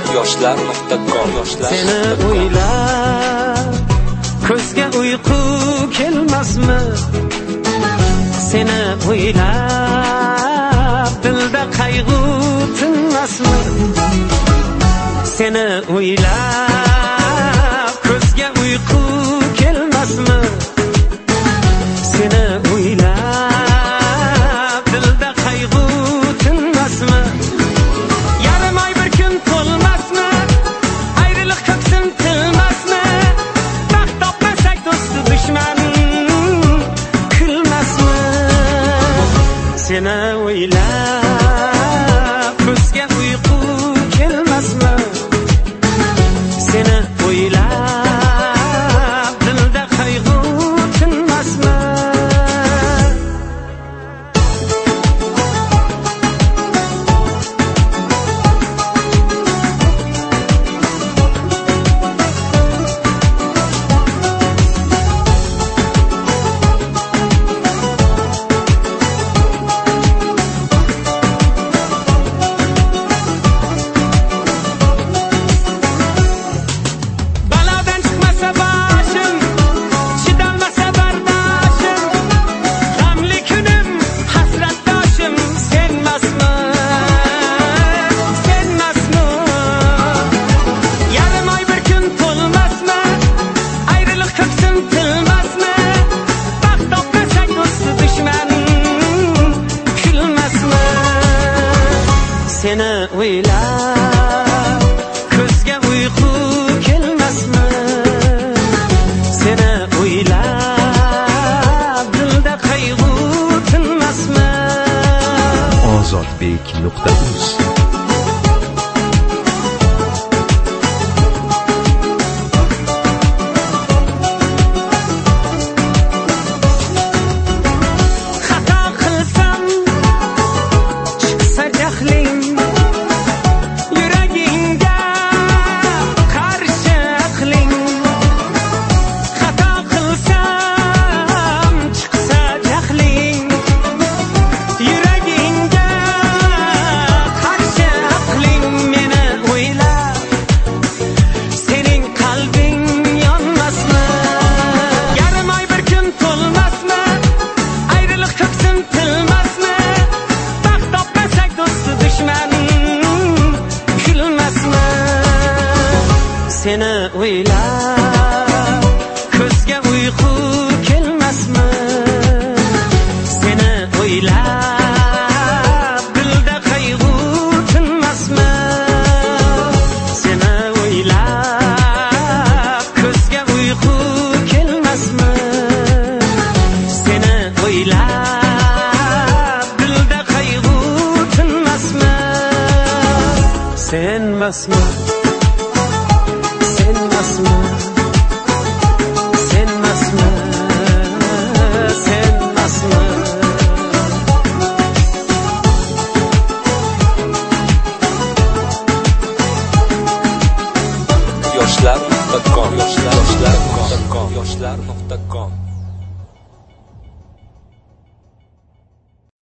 yoshlar.com Seni o'ylab ko'zga uyqu kelmasmi? Seni o'ylab dilda qayg'u tinmasmi? Seni o'ylab ko'zga uyqu kelmasmi? Seni o'ylab dilda qayg'u tinmasmi? Yarim oy bir kun to'lmasmi? Ayriliq ko'ksim tilmasmi? Baxt topmasak do'sti dushman kulmasmi? Seni o'ylab ko'zga uyqu kelmasmi? Seni o'ylab dilda qayg'u tinmasmi? Seni o'ylab ko'zga uyqu kelmasmi? Seni o'ylab dilda qayg'u tinmasmi? Ozodbek.uz Xato qilsam chiqsa jahling, yuragingga qarshi aqling. Xato qilsam chiqsa jahling, yuragingga qarshi aqling. Meni o'ylab sening qalbing yonmasmi? Yarim oy bir kun to'lmasmi? Ayriliq ko'ksim tilmasmi? Baxt topmasak do'sti dushman kulmasmi? Seni o'ylab ko'zga uyqu kelmasmi? Seni o'ylab dilda qayg'u tinmasmi? Seni o'ylab ko'zga uyqu kelmasmi? Seni o'ylab dilda qayg'u tinmasmi? Senmasmi? Senmasmi? Senmasmi? Senmasmi? yoshlar.com